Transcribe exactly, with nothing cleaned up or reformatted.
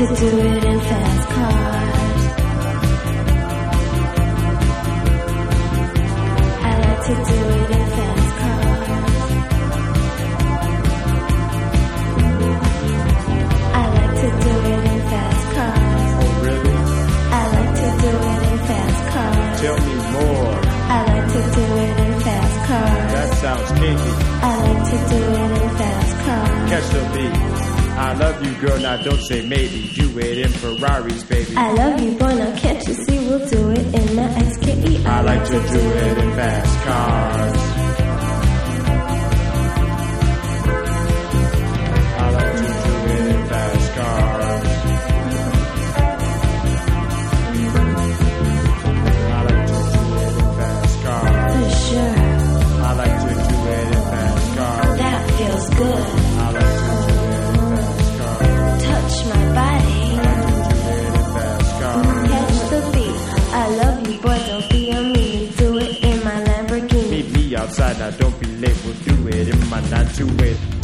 to do it in fast cars. I like to do it in fast cars. I like to do it in fast cars. Oh, really? I like to do it in fast cars. Tell me more. I like to do it in fast cars. That sounds kinky. I like to do it in fast cars. Catch the beat. I love you, girl, now don't say maybe. Do it in Ferraris, baby. I love you, boy, now can't you see we'll do it in my X K E. I like to do it in fast cars. I like to do it in fast cars. I like to do it in fast cars. For sure. I like to do it in fast cars. That feels good. I like to do it in fast cars. Touch my body. I like to do it in fast cars. Catch the beat. I love you, boy, don't be a meanie. Do it in my Lamborghini. Meet me outside, now don't be late. We'll do it in my nine two eight.